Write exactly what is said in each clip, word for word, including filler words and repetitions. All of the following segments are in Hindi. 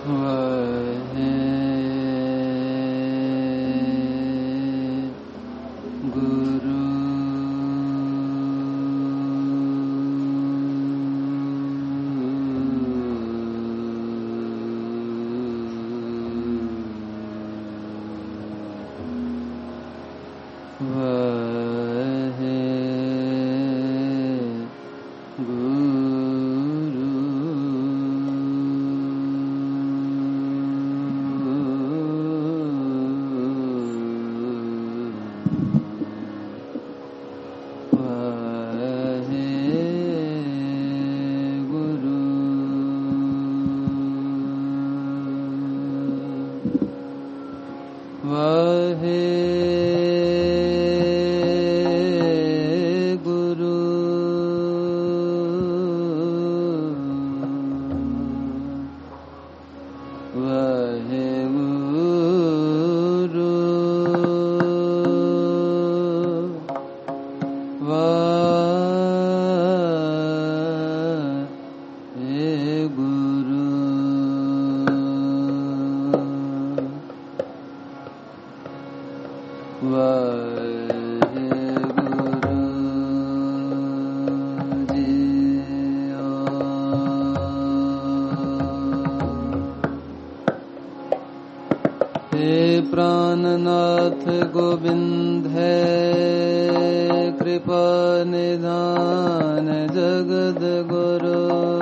प्राणनाथ गोविंद है कृपा निधान जगद गुरु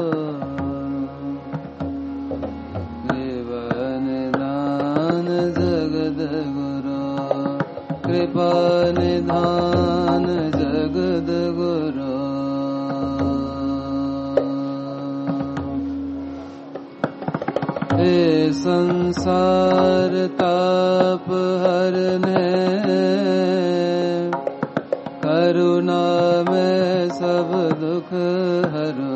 कृपा निधान जगद गुरु कृपा निधान जगद गुरु हे संसार ताप हरने करुणा में सब दुख हरो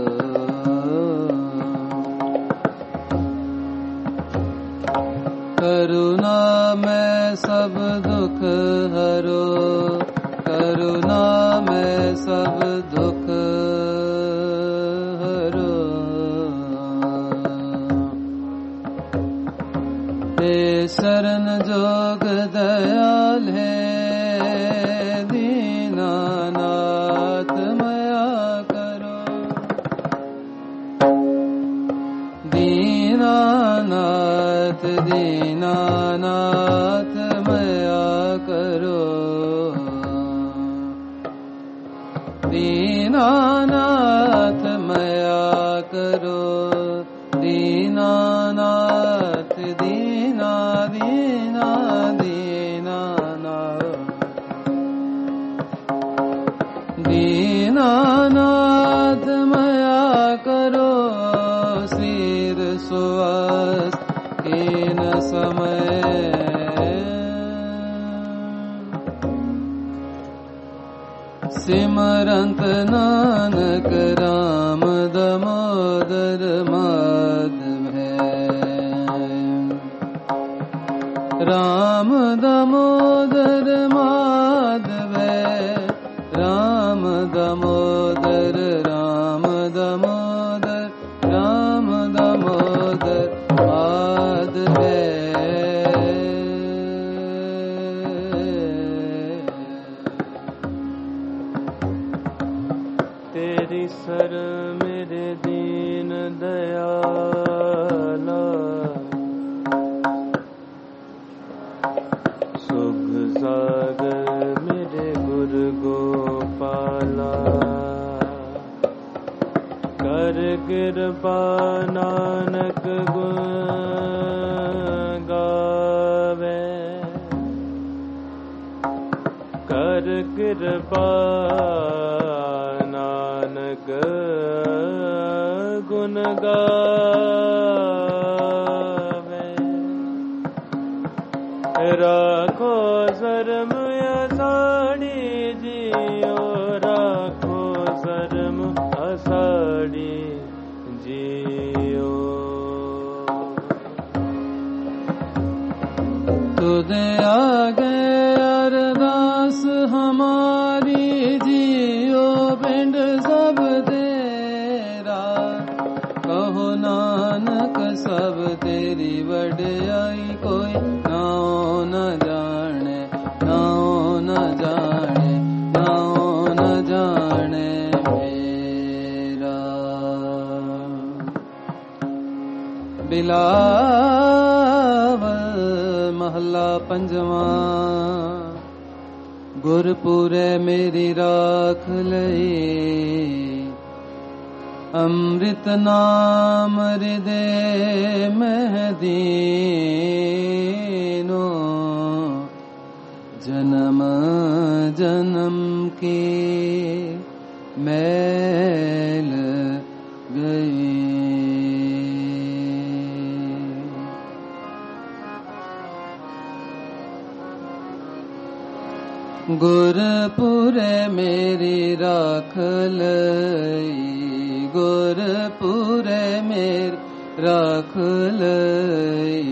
करुणा में सब दुख हरो करुणा में सब दुख शरण जोग दयाल है दीनानाथ मया करो दीनानाथ दीनानाथ मया करो दीनानाथ मया करो दीनानाथ दीना दीना दीना दीनानाथ मया करो सिर सुवास कीन समय सिमरंत नानक राम दामोदर माधव राम दामोदर माधव राम दामोदर राम दामोदर राम दामोदर माधव तेरी सर मेरे दीन दयाला सागर मेरे गुरु गोपाला कर कृपा नानक गुण गावे कर कृपा नानक गुण गावे राखो शर्म असाड़ी जियो राखो शर्म असाड़ी जियो तुझे आगे अरदास हमारी जियो पिंड सब तेरा कहो नानक सब तेरा बिलावल महला पंजवा। गुरपुरे मेरी राख लई अमृत नाम हृदय महदीनो। जन्म जन्म की मैल गई। गुरपुरे मेरी राख लई गुरपुरे मेरी राख लई।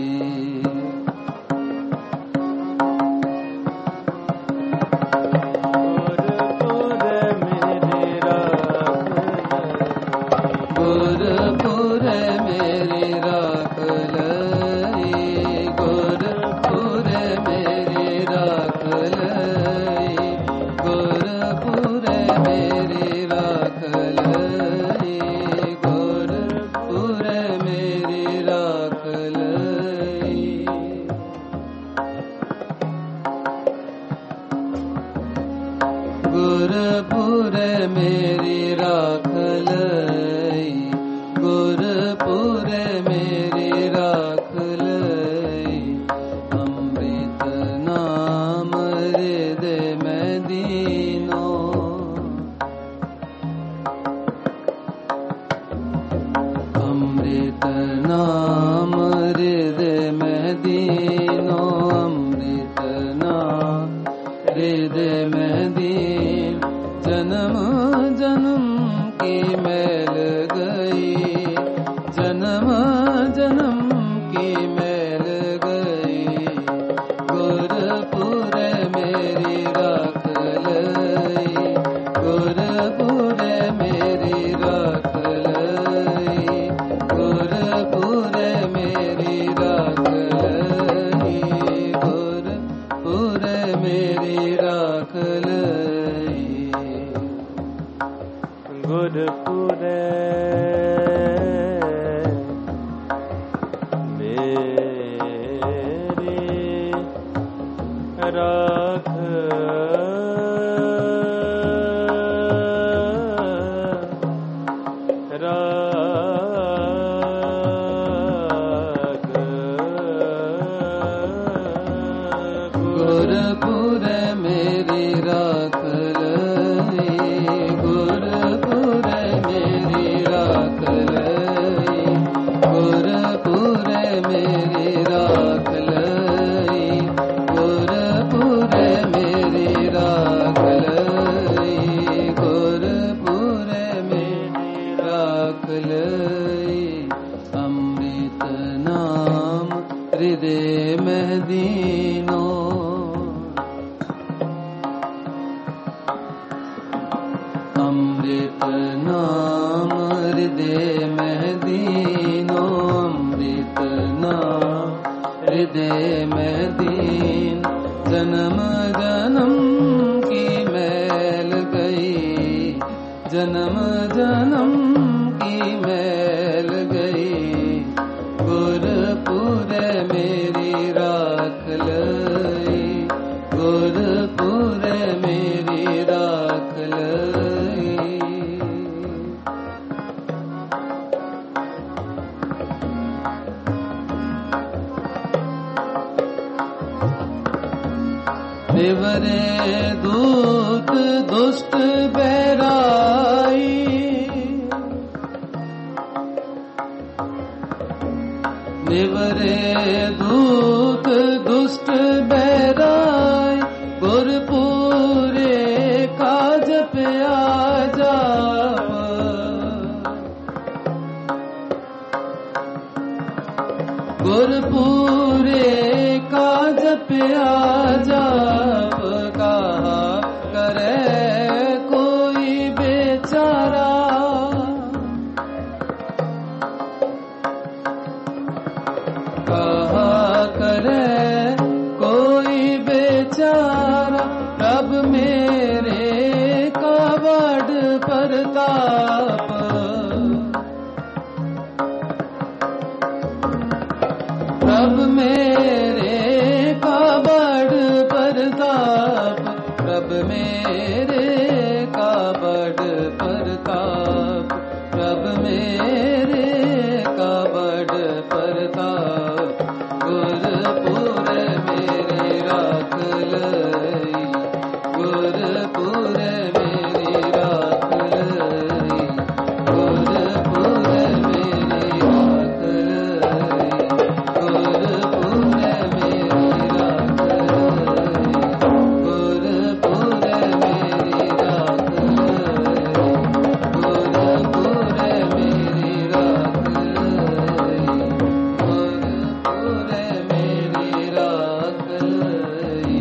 गुरपुरे मेरी राख लई गुरपुरे मेरी राख लई। अमृत नाम हृदय महदीनो। अमृत नाम हृदय महदीनो। अमृत नाम हृदय महदीन। जन्म जन्म की मैल गई। जन्म जन्म की मैल गई। गुरपुरे मेरी राख लई गुरपुरे मेरी राख लई। गुरपुरे मेरी राख लई गुरपुरे मेरी राख लई। गुरपुरे मेरी राख राख। गुरपुरे मेरी राख लई गुरपुरे मेरी राख लई। गुरपुरे मेरी राख लई गुरपुरे मेरी राख लई। गुरपुरे मेरी राख लई। अमृत नाम हृदय महदीनो। अमृत नाम हृदय महदीनो। अमृत नाम हृदय महदीन। जन्म जन्म की मैल गई। जन्म जन्म की मैल गई। गुरपुरे मेरी राख लई गुरपुरे मेरी राख लई। निवरे दूत दुष्ट बैराई। निवरे दूत दुष्ट बैराई। गुरपुरे काज पे आ जाप। गुरपुरे काज पे आ जाप। कहा करे कोई बेचारा। कहा करे कोई बेचारा। रब मेरे का बड़ प्रताप। मेरे का बड़ प्रताप, प्रभ मेरे का बड़ प्रताप, प्रभ मेरे का बड़ प्रताप। गुरपुर मेरे राख लई, गुरपुर मेरी राख लई, गुरपुर मेरी राख लई, गुरपुर मेरी राख लई, गुरपुर मेरी राख लई, गुरपुर मेरी राख लई, गुरपुर मेरी राख लई।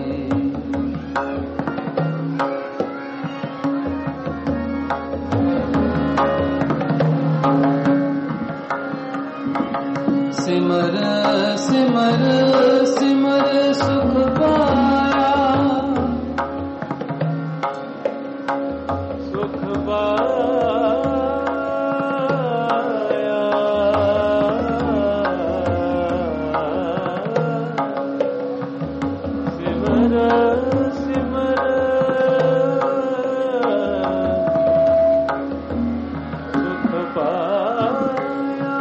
सिमर सिमर सिमर सुख पाया, सुख पाया, सिमर सिमर सुख पाया,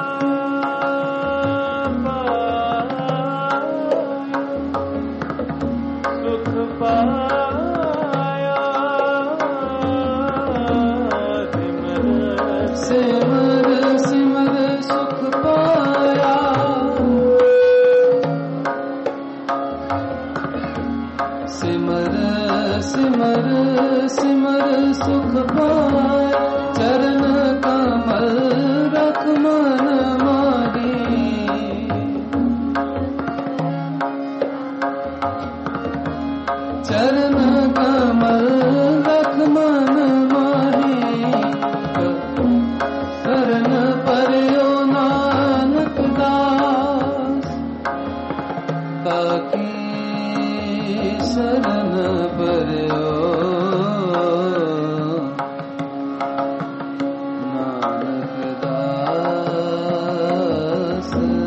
सुख पाया, सिमर सिमर सुख पाया, सिमर सिमर सिमर सुख पाया। चरण कमल रख मन माही, चरण कमल रख मन माही। शरण पर्यो नानक दास, ताकी शरण पर्यो नानक दास,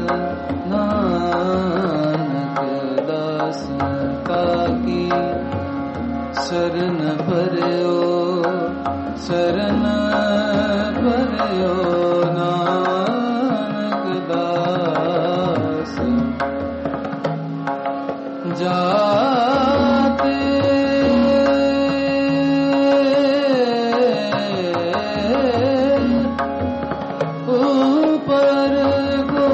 नानक दास, ताकी शरण पर्यो, शरण पर्यो नानक दास। जाते ऊपर को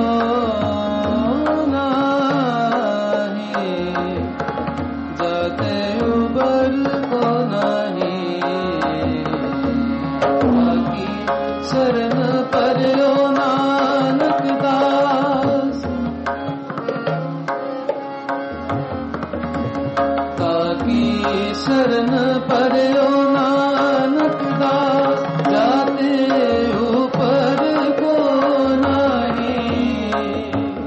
नाही, जाते ऊपर को नहीं, बाकी शरण पर्यो नानक दास, ताकी शरण पर्यो नानक दास। जाते ऊपर को नहीं,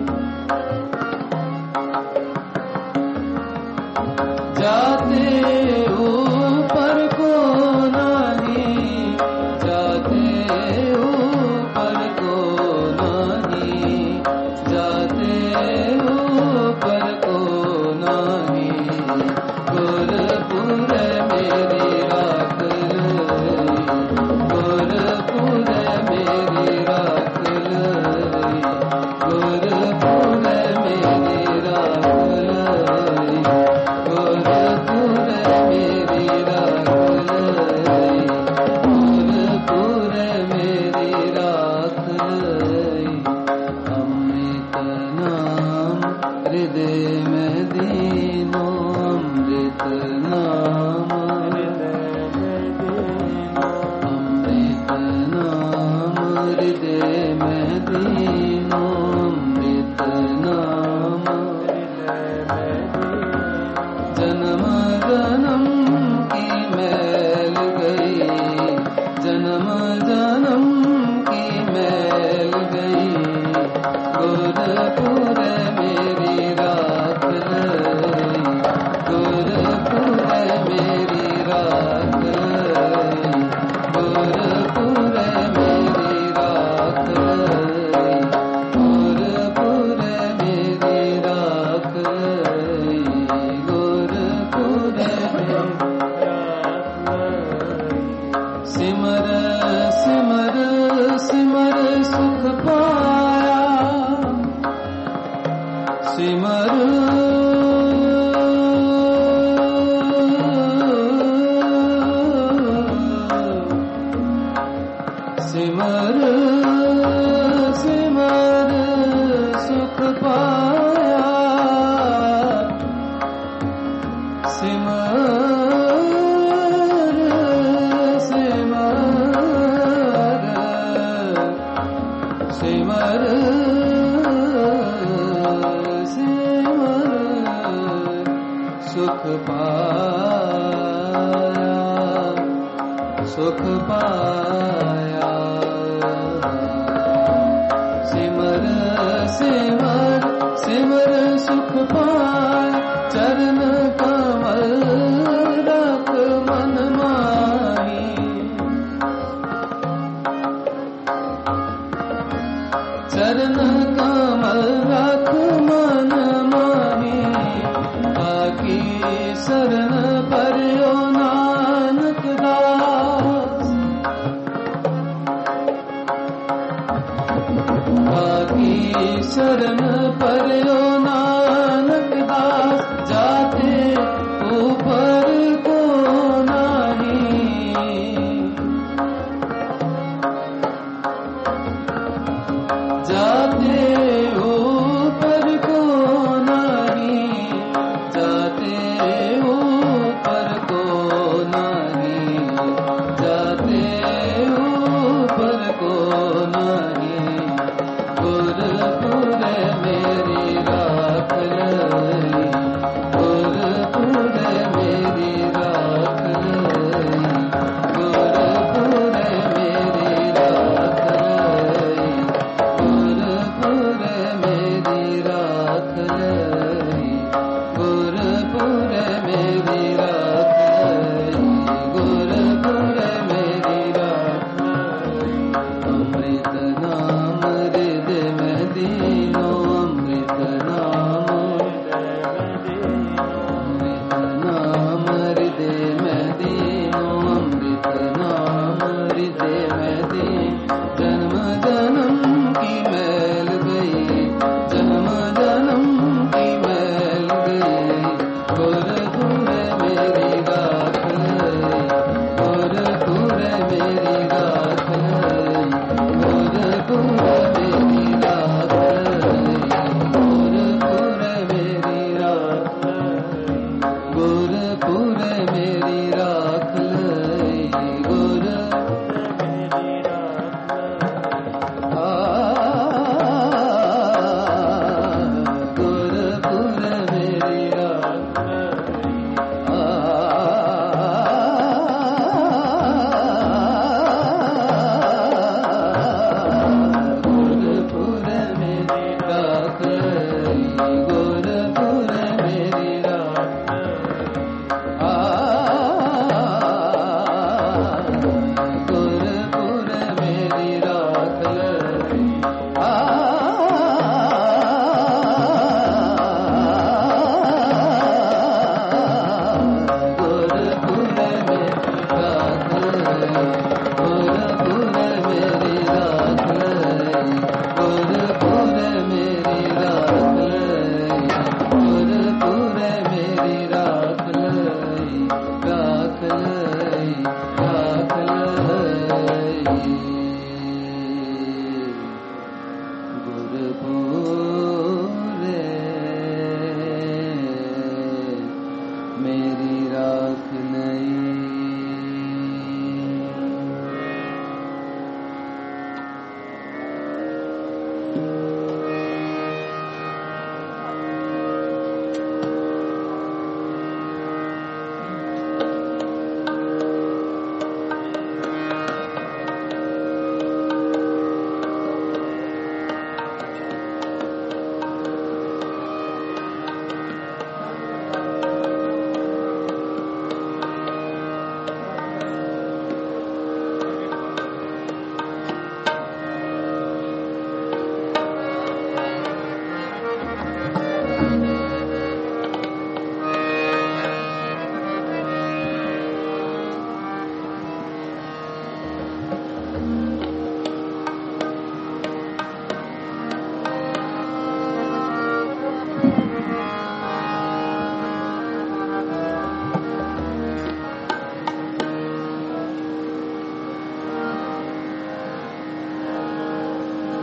जाते ऊपर को नहीं, जाते ऊपर को नहीं, जाते ऊपर को नहीं। गुरपुर मेरी राख लई, गुरपुर मेरी राख लई, गुरपुर मेरी राख लई, गुरपुर मेरी राख लई, गुरपुर मेरी राख लई। अमृत नाम हृदय में दीनो, अमृत नाम हृदय में दीनो, अमृत नाम हृदय में दीनो, अमृत नाम हृदय में दीनो। जन्म जन्म की मैल गई, जन्म जन्म की मैल गई। गुरपुर मेरी राख लई, गुरपुर मेरी राख लई, गुरपुर मेरी राख लई, गुरपुर सिमर सिमर सिमर सुख पाया सिमर सिमर सिमर सुख पाया सिमर सिमर सिमर सुख पाया सुख पाया सिमर सिमर सिमर सुख पाया चरण कमल रख मन माही चरण कमल रख मन माही आकी शरण पर्यो नानक दास आकी शरण पर्यो नानक दास जाते ऊपर को नहीं जाते ऊपर को नहीं जाते ऊपर को नहीं जाते ऊपर को नहीं गुरपुर मेरी राख लई गुरपुर मेरी राख लई गुरपुर मेरी राख लई गुरपुर मेरी राख लई गुरपुर मेरी राख लई गुरपुर मेरी राख लई अमृत नाम हृद में दीनो अमृत नाम अमृत नाम हृदय में दीनो अमृत नाम हृदय में दीन जन्म जन्म की मैल गई जन्म जन्म की मैल गई गुरपुर मेरी राख लई गुरपुर मेरी राख लई गुरपुर मेरी राख लई गुरपुर मेरी राख लई गुरपुर मेरी राख लई गुर आ गुरपुर मेरी राख लई आ गुरपुर मेरी राख लई गुरपुर मेरी राख आ गुरपुर मेरी राख लई आ गुरपुर मेरी राख लई गुरपुर मेरी राख लई गुरपुर मेरी राख लई गुरपुर मेरी राख लई राख लई राख लई गुरपुर मेरी राख लई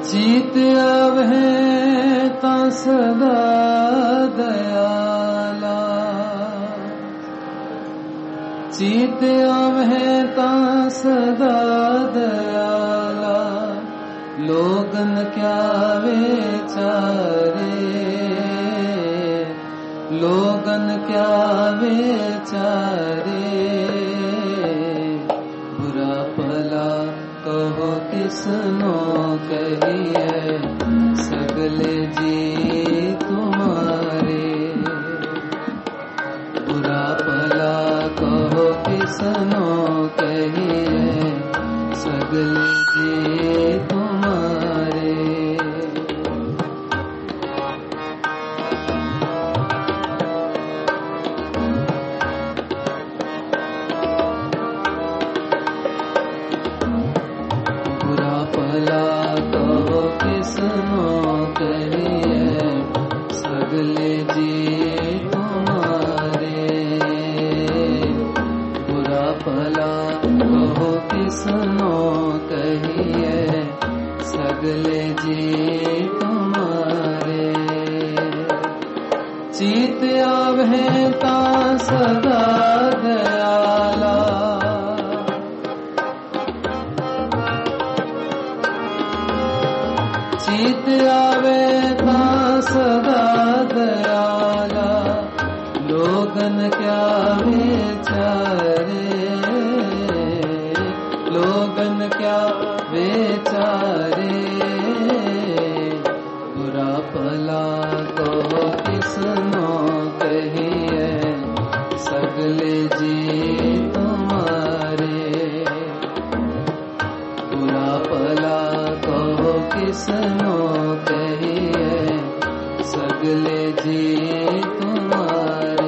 चीत आवै ता सदा दयाला, चीत आवै ता सदा दयाला, लोगन क्या बेचारे, लोगन क्या बेचारे, बुरा भला कहो किसनो कहिए, सगले जी तुम्हारे, बुरा भला कहो किसनो कहिए, सगले जी तुम्हारे। बुरा भला कहो किसनो कहिए, सगले जी तुम्हारे, बुरा भला कहो किसनो कहिए, सगले जी तुम्हारे। चीत आवै ता सदा दयाला, चीत आवै ता सदा दयाला, लोगन क्या बेचारे, लोगन क्या बेचारे, बुरा भला कहो किसनो कहिए, सगले जी तुम्हारे, बुरा भला कहो किसनो कहिए, सगले जी तुम्हारे।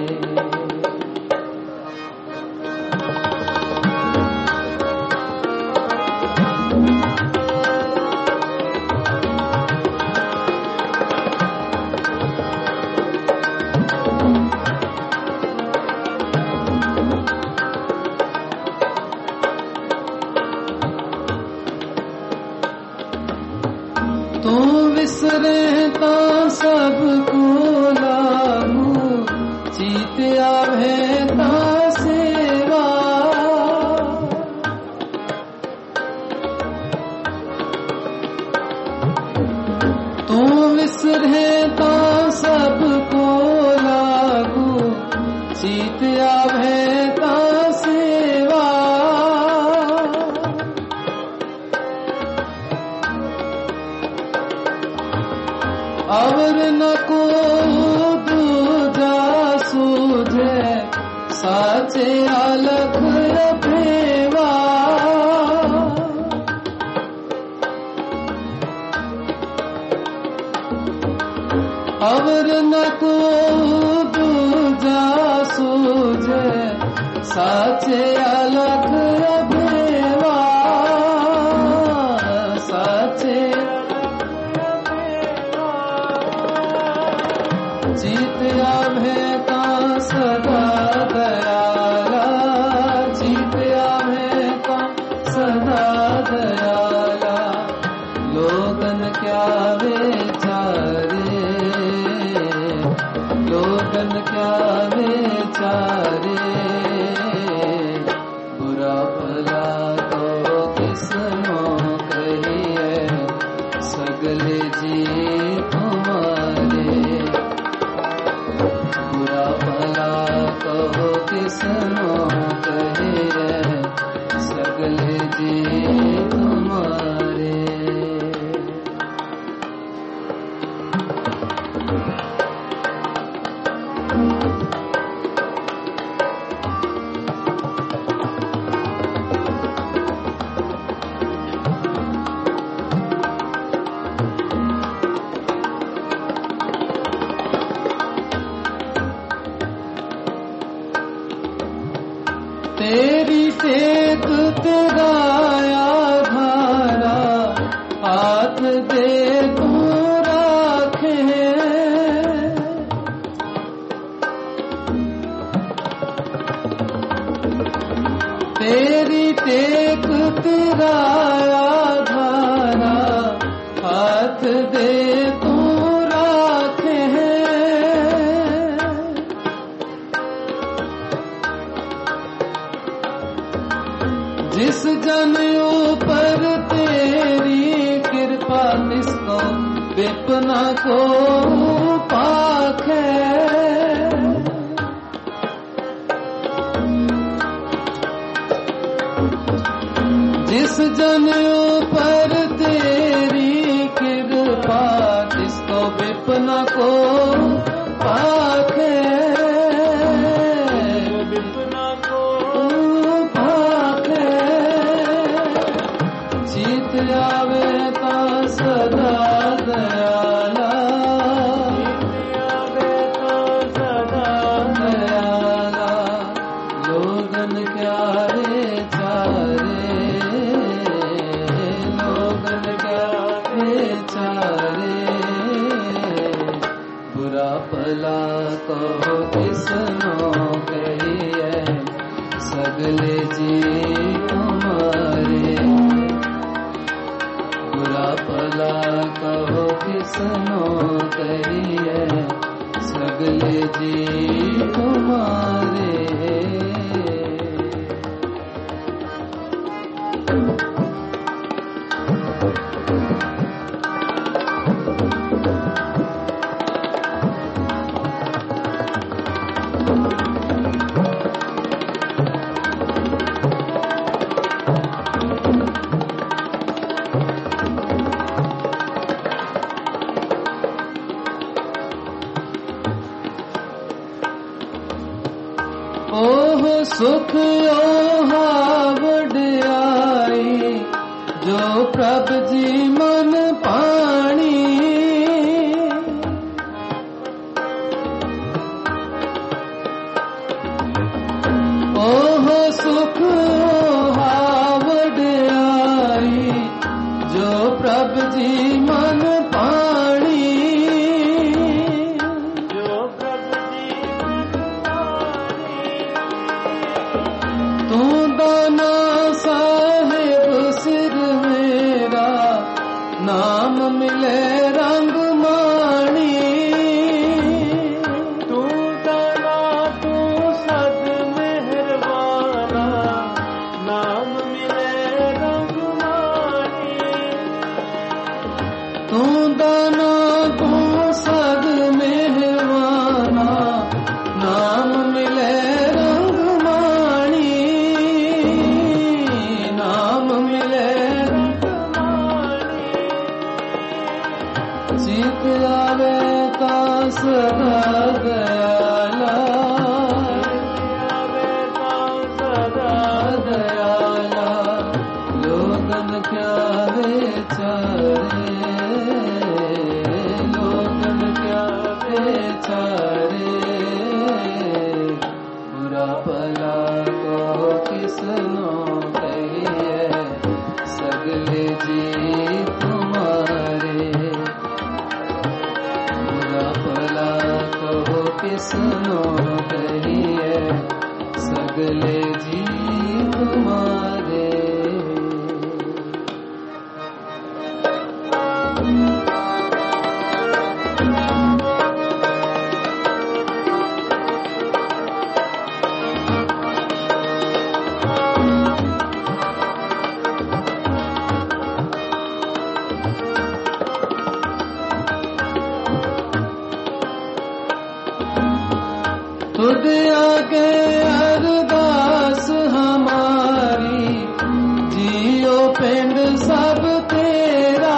तू विसरे ता सबको लागू, चीत आवै ता सेवा, तू विसरे ता सबको लागू, चीत आवै ता सेवा, अवर न को दूजा सूझे, साचे अलख भेवा, अवर न को दूजा सूझे, साचे अलख भेवा, साचे चीत आवै ता सदा दयाला, चीत आवै ता सदा दयाला, लोगन क्या बेचारे, लोगन क्या बेचारे, बुरा भला कहो किसनो कहिए, सगले जी तुम्हारे, बुरा भला कहो किसनो कहिए, सगले जी तुम्हारे। तेरी टेक तेराया धारा, हाथ दे तू राखे, तेरी टेक तेराया धारा, हाथ दे तू राखे जिस जन ऊपर तेरी कृपा तिसको विपना को पाखे जिस जन ऊपर तेरी कृपा तिसको विपना को पाखे विपना को पाखे जीत आवे ता सदा दयाला जीत आवे ता सदा दयाला लोगन क्या रे चारे लोगन क्या रे चारे बुरा भला कहो किसनो कहिए सगले जी तुम्हारे बुरा भला कहो किसनो कहिए सगले जी तुम्हारे ओह सुख ओहा वड्याई जो प्रभ जी मन पाणी ओह सुख ओहा वड्याई जो प्रभ जी मन पाणी नाम मिले रंग माणी तू दाना तू सद मेहरबाना नाम मिले रंग माणी तू दाना तू सद मेहरबाना नाम मिले रंग माणी नाम मिले जीत आवे ता सदा दयाला आवे ता सदा दयाला लोगन क्या वे चारे लोगन क्या वे चारे बुरा भला को किसनो कहिए सगले जी तुम्हारे किसनो कहिए सगले जी तुम्हारे खुद आगे अरदास हमारी जियो पिंड सब तेरा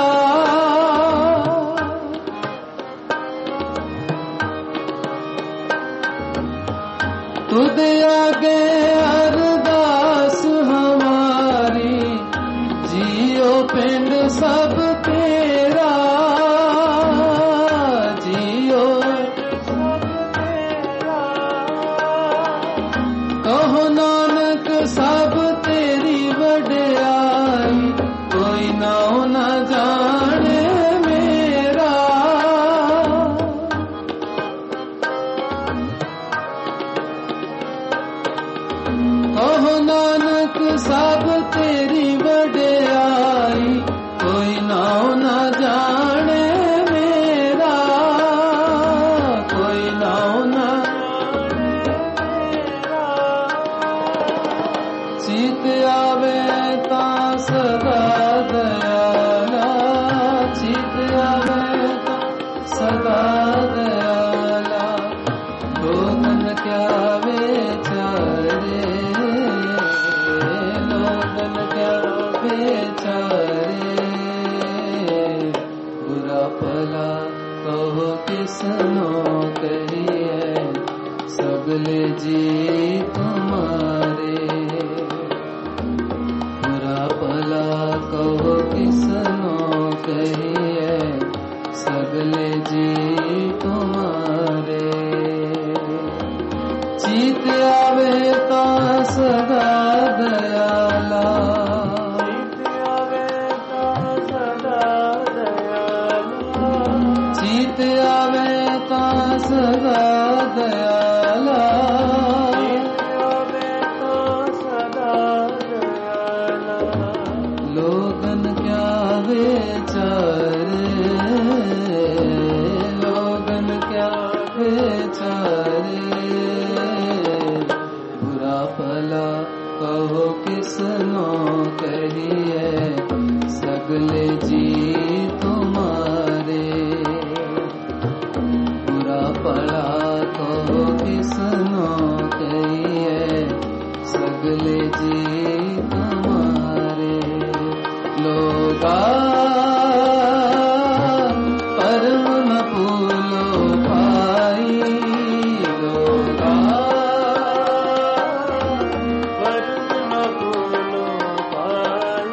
खुद आगे अरदास हमारी जियो पिंड सब तेरा जियो कहो नानक सब तेरी वड्याई कोई नाम न जाने मेरा कहो नानक सब तेरी वड्याई कोई नाम न जाने बेचारे, बुरा भला कहो किसनो कहिए, सगले जी तुम्हारे। बुरा भला कहो किसनो कहिए, सगले जी तुम्हारे। चीत आवे ता सदा दयाला, चीत आवे ता सदा दयाला, लोगन क्या बेचारे, लोगन क्या बेचारे, बुरा भला कहो किसनो कहिए, सगले जी तुम्हारे। बुरा भला कहो किसनो कहिए, सगले जी तुम्हारे। लोगा परम न भूलो भाई, लोगा परम न भूलो भाई।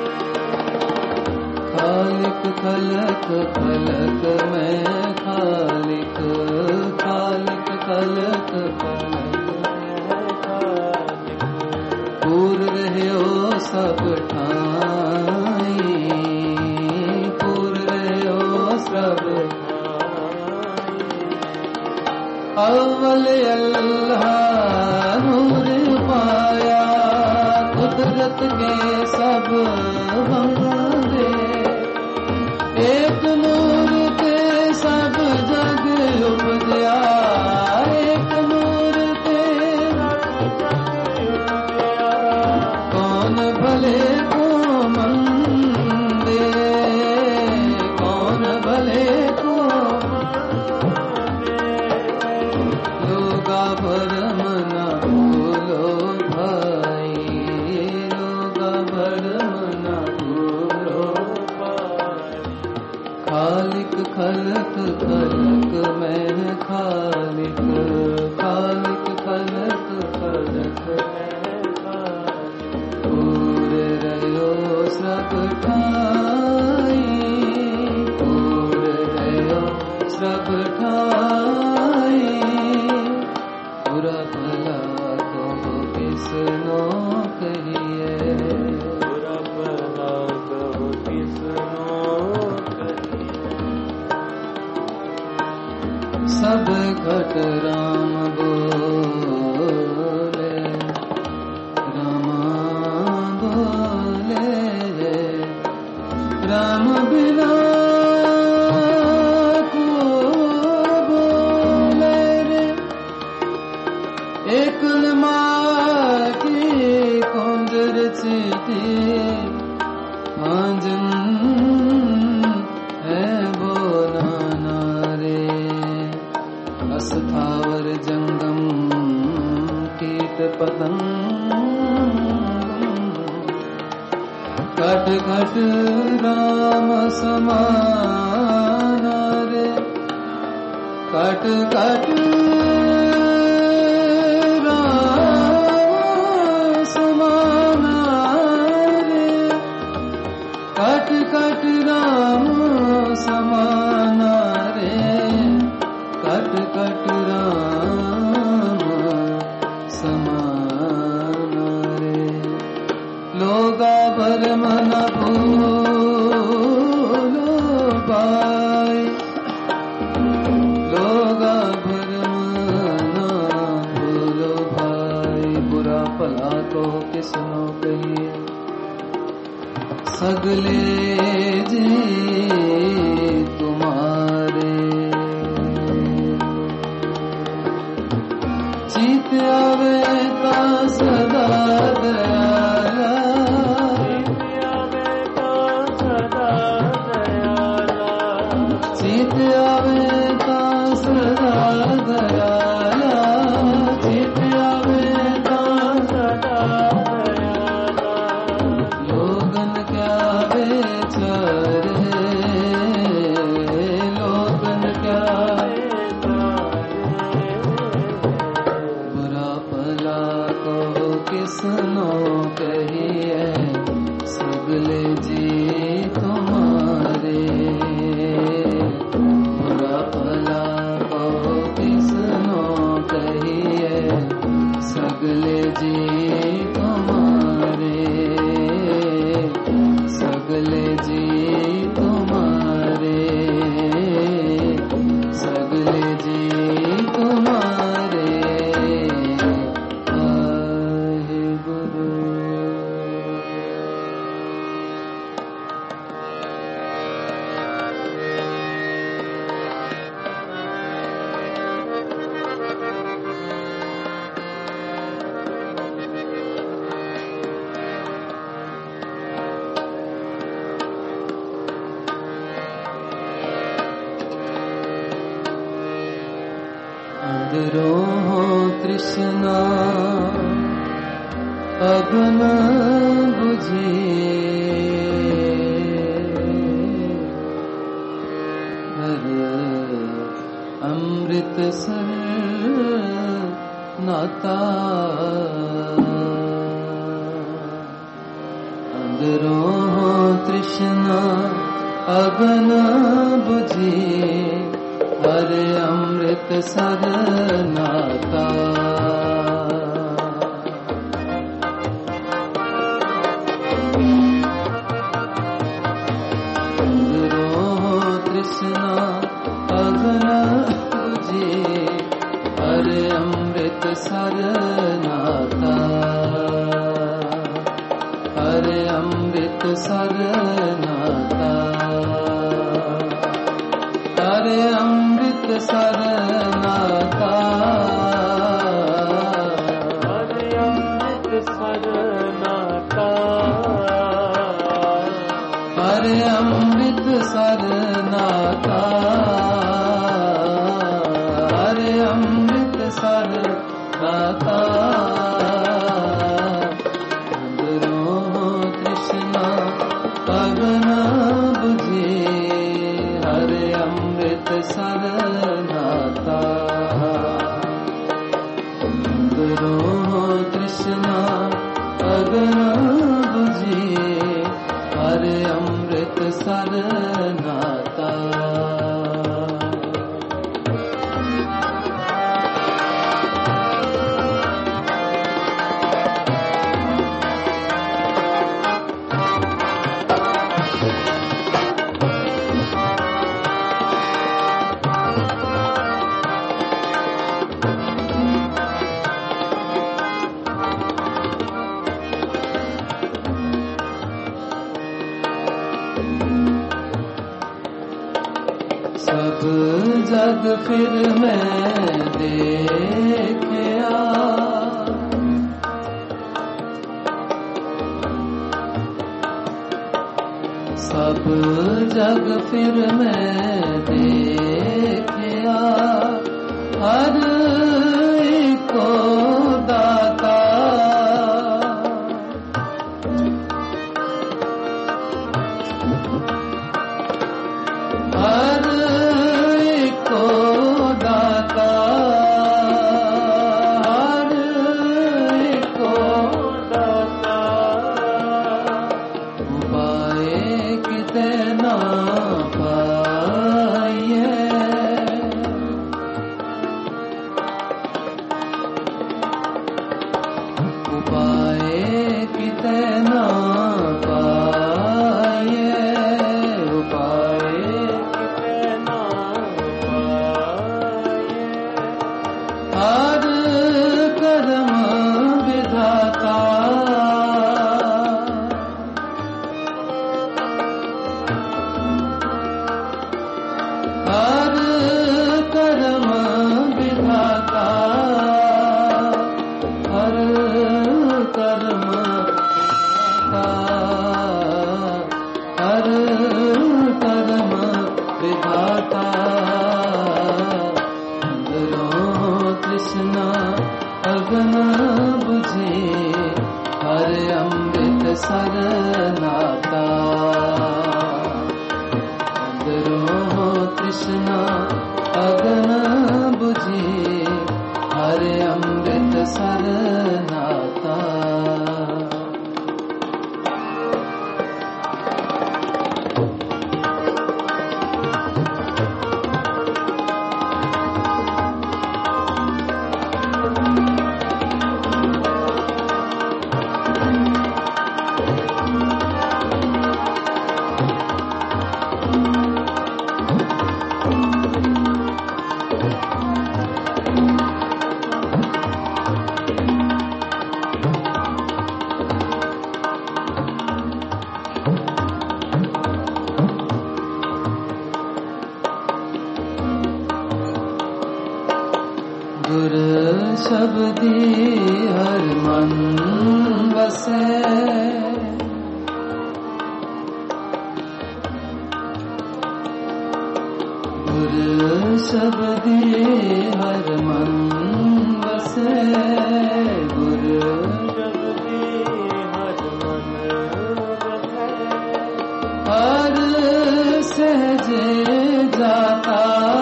खालिक खलक खलक मैं खालिक, खालिक खलक खलक मैं खालिक। पूर रह्यो सब ठाई, पूर रह्यो सब ठाई। अव्वल अल्लाह नूर पाया, कुदरत के सब बंदे। एक नूर के सब जग उपजया, एक नूर के कौन भले को मंदे, कौन भले को लोगा भरम न भूलो भाई, लोगा भरम न भूलो भाई। खालिक खलक खलक मैं खालिक, खालिक खलक खलक मैं खालिक। पूरे रहो सब ठाई, पूरे रहो सब ठाई। बुरा भला कहो किसनो कहिए, बुरा भला कहो किसनो कहिए। सब घट राम बोले, रामा बोले, राम बिना को बोले रे। एक माटी कुंजर चीती आंजन है बोलाना रे। अस्थावर जंगम कीट पतंग, कट कट राम समाना रे। कट कट राम समाना रे, कट कट राम समाना रे, कट कट राम समाना रे। लोगा भरम न भूलो भाई, लोगा भरम न भूलो भाई। बुरा भला तो किसनो कहिए, सगले जी तुम्हारे। चीत आवे ता सदा दयाला, चीत आवे ता सदा दयाला, चीत आवे ता सदा दयाला। लोग अंदरों तृष्णा अगन बुझे हर अमृत सर नाता अंदरों तृष्णा अगन बुझे हर अमृत सर नाता अंदरों तृष्णा अगन बुझे हर अमृत सर नाता हर अमृत सर नाता हर अमृत सर नाता हर अमृत सर नाता हर अमृत सर नाता हर अमृत सर नाता अंदरों तृष्णा अगन बुझे हर अमृत सर नाता अंदरों तृष्णा अगन बुझे हर अमृत सर नाता सब जग फिर मैं देखया सब जग फिर मैं देखया हर एक को दाता हर एक को दाता हर एक को दाता पाए किते ना पाइए उपाय किते ना पाइए उपाय किते ना पाइए हर कर्म विधाता हर कर्म विधाता हर कर्म विधाता हर कर्म विधाता अंदरों तृष्णा अगन बुझे हर अमृत सर नाता अंदरों तृष्णा अगन बुझे हर अमृत सर नाता गुर शब्दी हर मन बसे गुर शब्दी हर मन बसे गुरु शब्दी हर मन बसे हर सहजे जाता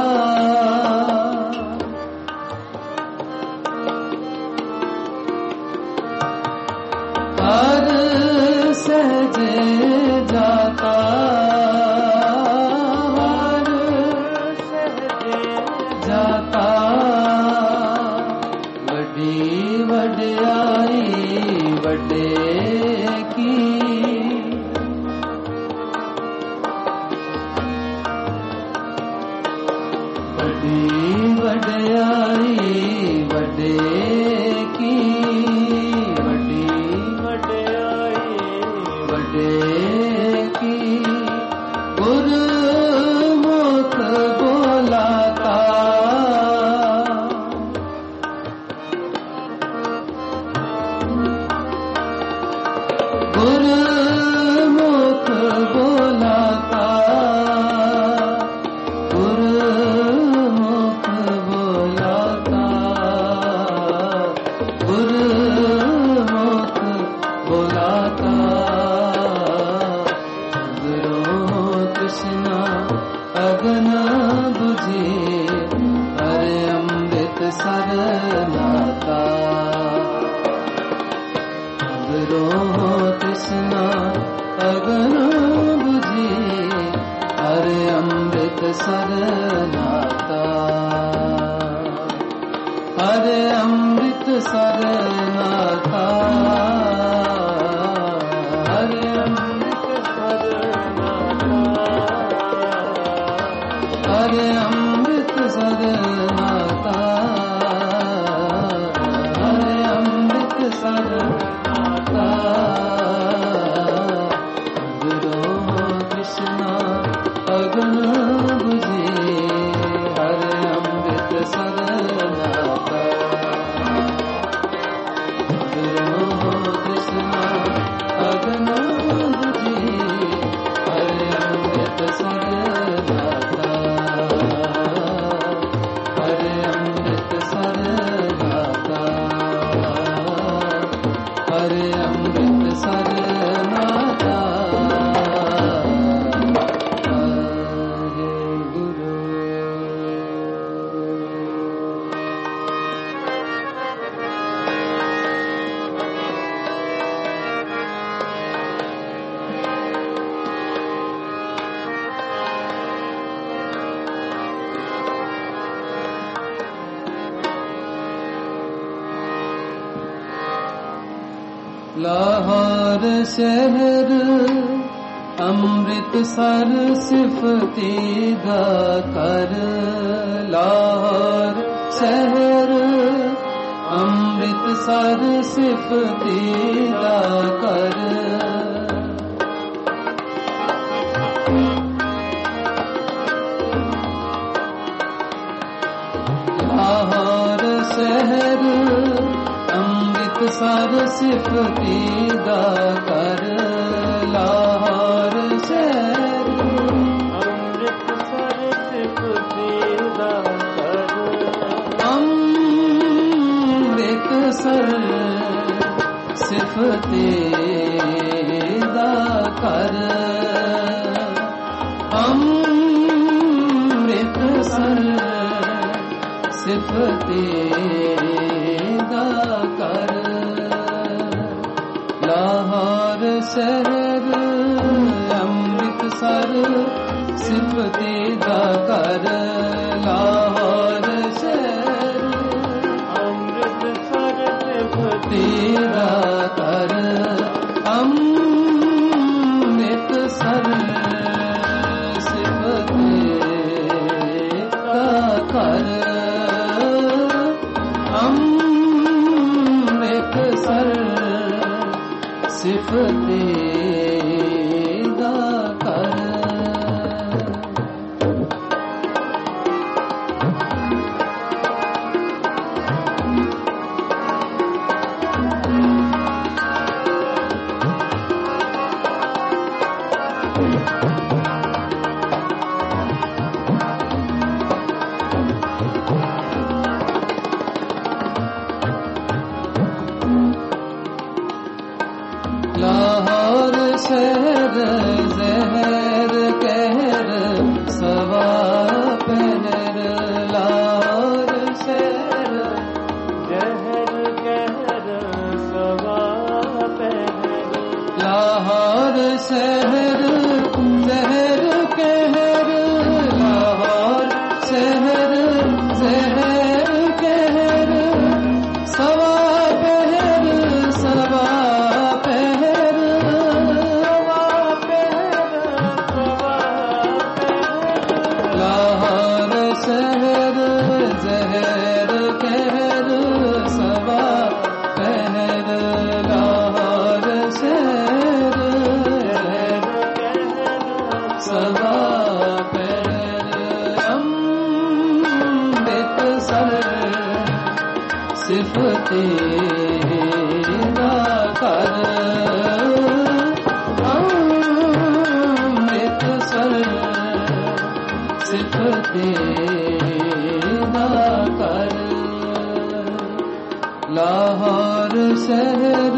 हर सहजे जाता हर सहजे जाता वड्डी वड्याई वड्डे की वड्डी वड्याई वड्डे की वड्डी वड्याई वड्डे की गुरमुख बोलाता गुरमुख बोलाता गुरमुख बोलाता गुरमुख बोलाता गुरु कृष्णा अगन बुझे हरे अमृत सर नाता गुरु कृष्णा अगन बुझे हरे अमृत सर नाता हरे अमृत सर नाता हरे अमृत सर नाता हरे अमृत सर नाता हरे अमृत सर नाता गुरु कृष्णा अगन बुझे हरे अमृत सर नाता गुरु कृष्णा अगन बुझे हरे अमृत सर नाता हरे अमृत सर नाता हरे अमृत सर नाता हरे गुरु लाहौर शहर अमृतसर सिफती दा कर लाहौर शहर अमृतसर सिफती दा कर लाहौर शहर अमृतसर सिफती दा कर लाहौर शहर अमृतसर सिफती दा कर अमृतसर सिफती दा कर अमृतसर सिफती दा कर लाहौर शहर अमृतसर सिफती दा कर लाहौर शहर अमृतसर सिफती दा कर अमृतसर सिफती दा कर अमृतसर सिफती दा कर जहर कहर सवा पहर लाहौर शहर जहर कहर सवा पहर लाहौर शहर जहर कहर लाहौर शहर जहर कहर सवा पहर सवा पहर लाहौर शहर जहर कहर सवा पहर लाहौर शहर सवा पहर अमृत सर सिफते दा कर अमृत सर सिफते दा कर लाहौर शहर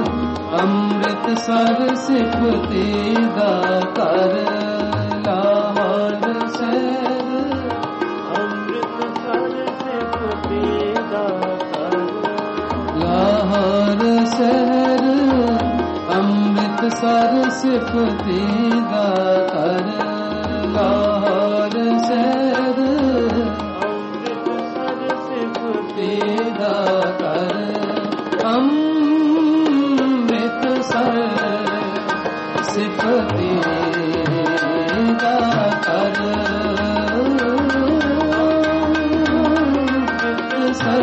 अमृतसर सिफते दा कर लाहौर शहर अमृतसर सिफते दा कर लाहौर शहर अमृतसर सिफते दा कर लाहौर शहर अमृतसर सिफते दा कर अमृतसर सिफते दा कर अमृतसर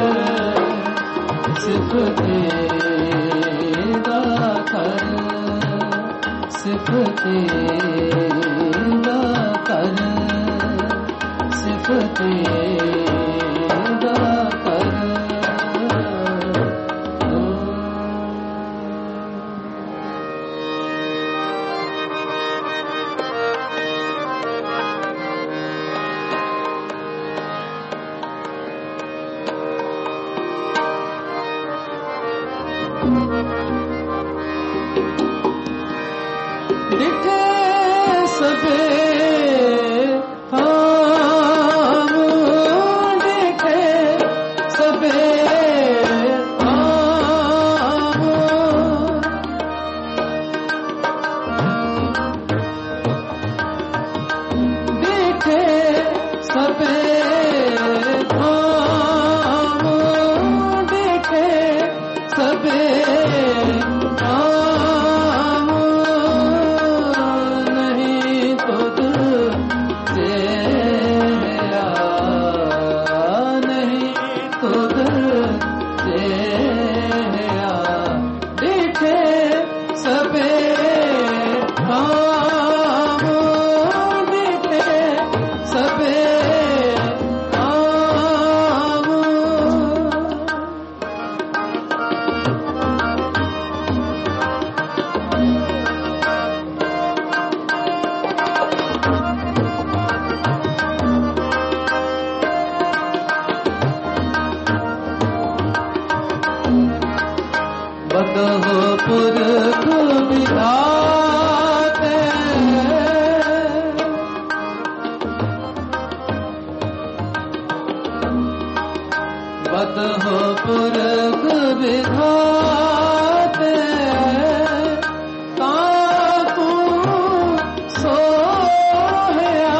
सिफते दा कर सिफते दा कर सिफते दा कर दिखे सबे हम दिखे सबे हम दिखे सबे हम दिखे सबे हम नहीं तो तुझसे नहीं तो तुझसे दिखे सबे हम दिखे सबे हम बदहो पुरख विधाते बदहो पुरख विधाते ताकू सोहया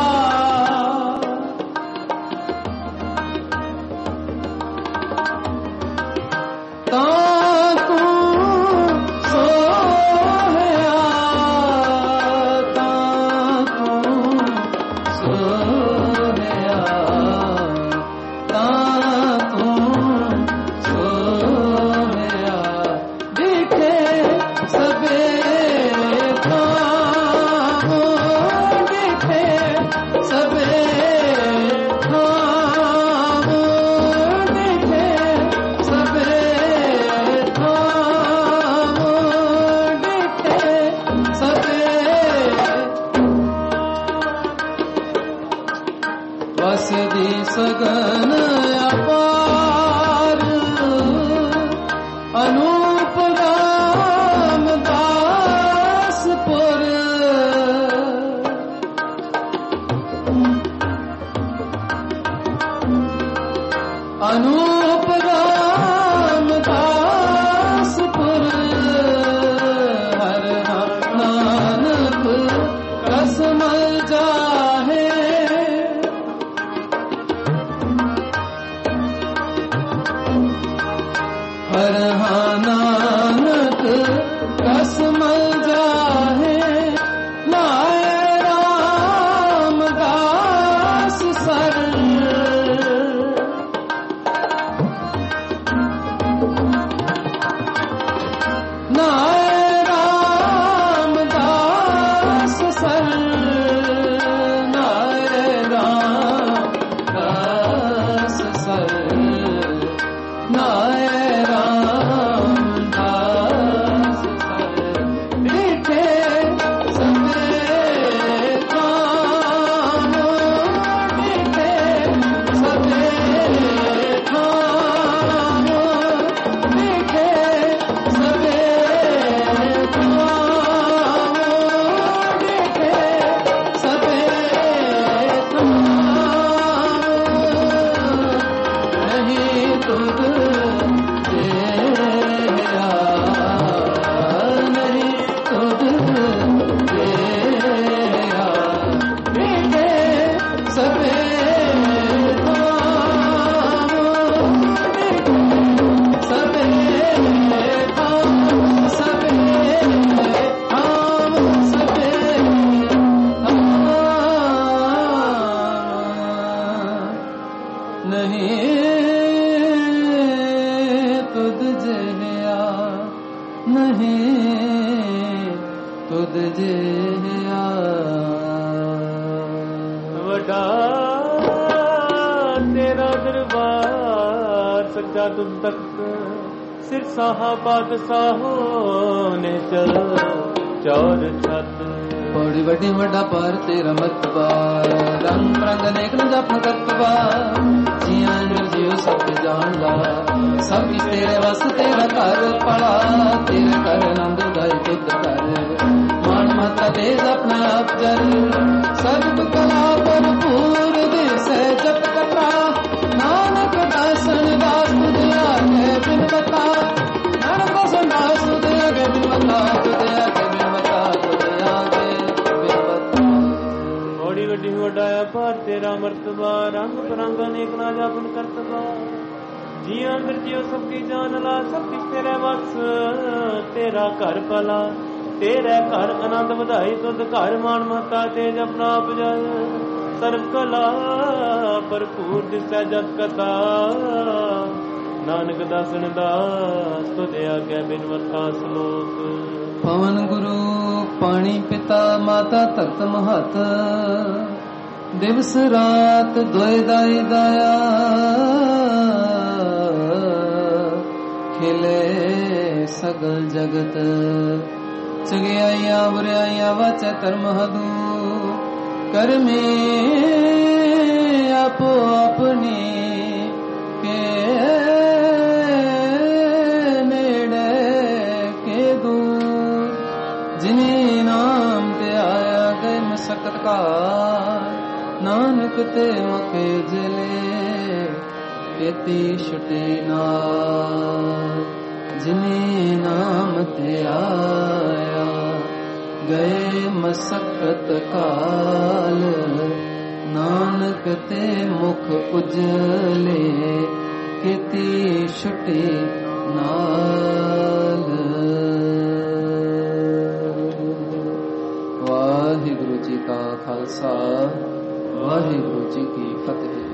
ताकू सोहया ताकू सोहया ताकू सोहया दिखे सबे हम दिखे सबे हम दिखे सबे हम दिखे सबे वसदी सगन अपार अनूप राम दास पुर ਅਨੂਪ ਰਾਮਦਾਸਪੁਰ ਹਰ ਨਾਨਕ ਕਸਮਲ ਜਾਹੇ ਹਰ ਨਾਨਕ ਕਸਮਲ ਜਾਹੇ ਲਾਏ ਰਾਮਦਾਸ ਸਰ ਨਾਏ ਰਾਮਦਾਸ ਸਰ ਨਾਏ ਰਾਮਦਾਸ ਸਰ ਨਾਏ ਰਾਮਦਾਸ ਸਰ ਡਿਠੇ ਸਭੇ ਥਾਮ ਡਿਠੇ ਸਭੇ ਥਾਮ ਡਿਠੇ ਸਭੇ ਥਾਮ ਡਿਠੇ ਸਭੇ ਥਾਮ ਨਹੀਂ ਤੁਧ ਤੇਰਾ ਨਹੀਂ ਤੁਧ ਤੇਰਾ ਡਿਠੇ ਸਭੇ ਥਾਮ ਡਿਠੇ ਸਭੇ ਥਾਮ ਸਭੇ ਥਾਮ ਸਭੇ ਥਾਮ ਨਹੀਂ ਤੁਧ ਜਿਹਾ ਨਹੀਂ ਤੁਧ ਜਿਹਾ ਵੱਡਾ ਤੇਰਾ ਦਰਬਾਰ ਸੱਚਾ ਤੁਧ ਤੱਕ ਸਿਰ ਸਾਹਾ ਬਾਦਸ਼ਾਹੋ ਨੇ ਚਲ ਚੌਰ ਛੱਤ ਬੜੀ ਵੱਡੀ ਵੱਡਾ ਪਰ ਤੇਰਾ ਮਰਤਬਾ ਰੰਗ ਰੰਗ ਅਨੇਕ ਨੂੰ ਜਪਨ ਕਰਤਬਾ ਜੀਆਂ ਨੂੰ ਜਿਉ ਸਭ ਜਾਣ ਲਾ ਸਭ ਕਿਸ ਤੇਰੇ ਵਸ ਤੇਰਾ ਘਰ ਪੜਾ ਤੇਰੇ ਘਰ ਆਨੰਦ ਉਦਾਈ ਤੁਧ ਕਰ ਮਾਨ ਮਾਤਾ ਤੇਜ ਆਪਣਾ ਆਪ ਜਲ ਸਰਬ ਕਲਾ ਭਰਪੂਰ ਦਿਸੈ ਜਪ ਕਟਾ ਨਾਨਕ ਦਾਸਨ ਦਾਸ ਤੁਧ ਆਗੇ ਬਿਨ ਬਤਾ ਨਾਨਕ ਦਾਸਨ ਦਾਸ ਤੁਧ ਆਗੇ ਬਿਨ ਬਤਾ ਤੁਧ ਆਗੇ ਬਿਨ ਬਤਾ ਤੁਧ ਆਗੇ ਬਿਨ ਬਤਾ ਬੜੀ ਵੱਡੀ ਵੱਡਾਇਆ ਪਰ ਤੇਰਾ ਮਰਤਬਾ ਰੰਗ ਬਰੰਗ ਅਨੇਕ ਨਾ ਜਾਪਨ ਕਰਤਬਾ ਜੀਆਂ ਅੰਦਰ ਜਿਉ ਸਭ ਕੀ ਜਾਨ ਲਾ ਸਭ ਕਿਸ ਤੇਰੇ ਵਸ ਤੇਰਾ ਘਰ ਭਲਾ ਤੇਰੇ ਘਰ ਆਨੰਦ ਵਧਾਈ ਤੁਧ ਘਰ ਮਾਨ ਮਹਤਾ ਤੇਜ ਆਪਣਾ ਆਪ ਜਲ ਸਰਬ ਕਲਾ ਭਰਪੂਰ ਦਿਸੈ ਜਸ ਕਥਾ ਨਾਨਕ ਦਾਸਨ ਦਾਸ ਤੁਧ ਆਗੇ ਬਿਨ ਵਰਤਾ ਸਲੋਕ ਪਵਨ ਗੁਰੂ ਪਾਣੀ ਪਿਤਾ ਮਾਤਾ ਧਰਤ ਮਹਤ ਦਿਵਸ ਰਾਤ ਦੋਇ ਦਾਈ ਦਾਇਆ ਖਿਲੇ ਸਗਲ ਜਗਤ ਚਗਿਆਈਆਂ ਬੁਰਾਈਆਂ ਵਾਚੈ ਧਰਮ ਹਦੂ ਕਰਮੇ ਆਪੋ ਆਪਣੀ ਕੇ ਨੇੜੇ ਕੇ ਦੂਰ ਜਿਨੇ ਨਾਮ ਤੇ ਆਇਆ ਗਏ ਮਸਕਤ ਕਾਰ ਨਾਨਕ ਤੇ ਮਖੇ ਜਲੇ ਕੇਤੀ ਛੁਟੇ ਨਾਲ ਜਿਨੇ ਨਾਮ ਤੇ ਆਇਆ ਗਏ ਮਸਕਤ ਕਾਲ ਨਾਨਕ ਤੇ ਮੁਖ ਉਜਲੇ ਕੇਤੀ ਛੁਟੇ ਨਾਲ ਵਾਹਿਗੁਰੂ ਜੀ ਕਾ ਖਾਲਸਾ ਵਾਹਿਗੁਰੂ ਜੀ ਕੀ ਫਤਿਹ।